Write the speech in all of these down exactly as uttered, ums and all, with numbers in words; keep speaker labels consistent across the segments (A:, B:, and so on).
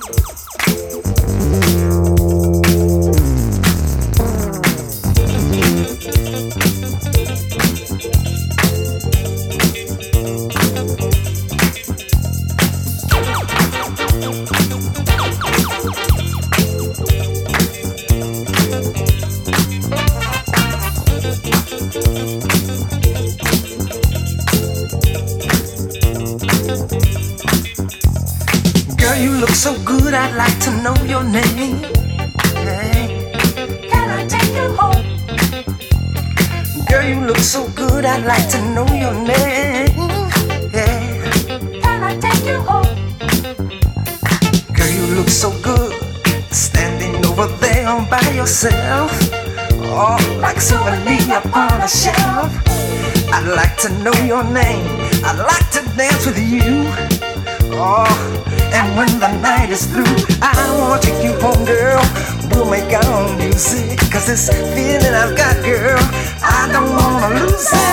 A: Girl, you look so good, I'd like to know your name. Hey. Can I take you home? Girl, you look so good, I'd like to know your name. Yeah. Can I take you home? Girl, you look so good, standing over there all by yourself. Oh, like a souvenir upon a shelf. I'd like to know your name, I'd like to dance with you. Oh, and when the night is through, I wanna take you home, girl. We'll make our own music, cause this feeling I've got, girl, I don't wanna lose it.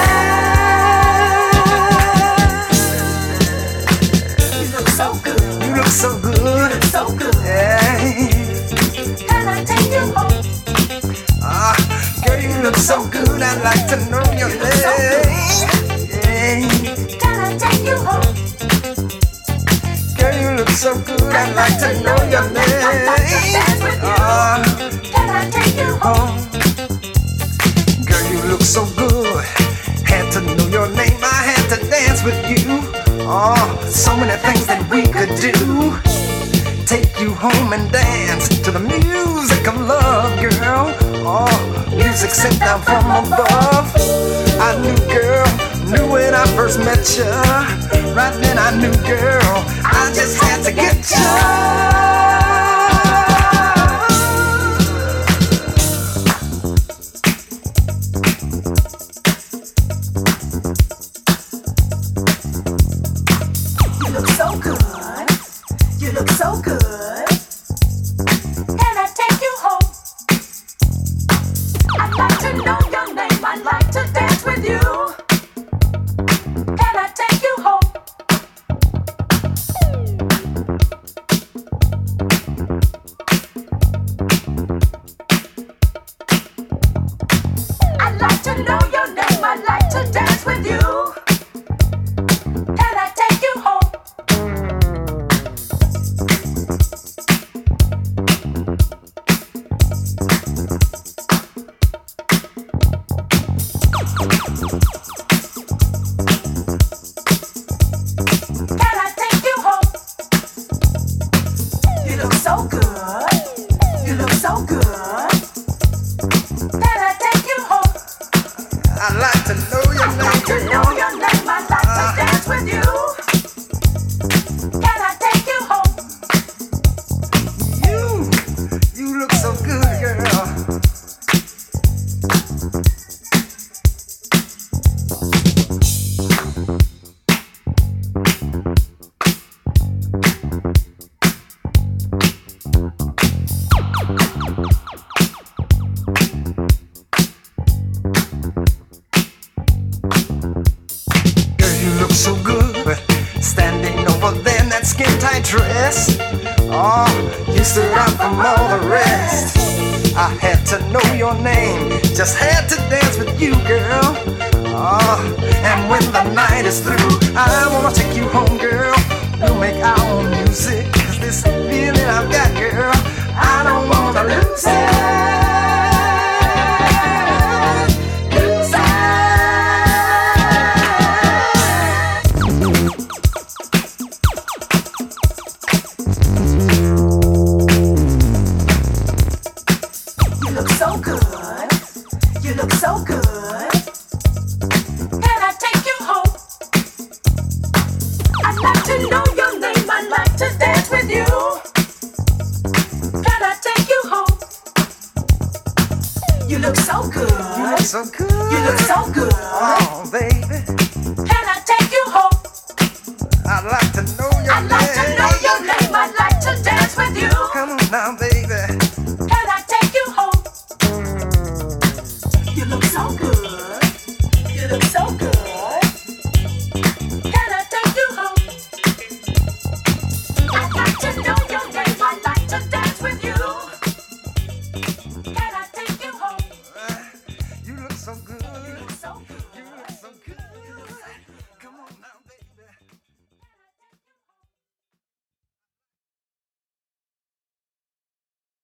A: You look so good. You look so good. You look so good. Yeah. Can I take you home? Ah, girl, you look so good, I'd like to know your name. So yeah. Can I take you home? Girl, you look so good, I'd like to know your name. Uh, Can I take you home? Girl, you look so good, had to know your name, I had to dance with you. Oh, so many things that we could do. Take you home and dance to the music of love, girl. Oh, music sent down from above. I knew, girl, knew when I first met you. Right then I knew, girl, I just had to get you. You look so good. You look so good. Can I take you home? I'd like to know your name. I'd like to dance with you. Can I take you home? I'd like to know your name. I'd like to dance with you. Can I take you home? Can I take you home? You look so good. You look so good. Can I take you home? I'd like to know your I'd name. I'd like to know your name. I'd like uh, to dance with you. Can I take you home? You, you look so good, girl. So good, standing over there in that skin-tight dress. Oh, you stood out from all the rest. I had to know your name, just had to dance with you, girl. Oh, and when the night is through, I wanna take you home, girl. We'll make our own music, cause this feeling I've got, girl, I don't wanna lose it. So good, you look so good. Can I take you home? I'd like to know your name, I'd like to dance with you. Can I take you home? You look so good. You look so good. You look so good. Oh, baby. Can I take you home? I'd like to know your I'd name. I'd like to know your name, I'd like to dance with you. Come on now, baby. Can I take you home? You look so good. You look so good. Can I take you home? I'd like to know your name. so good.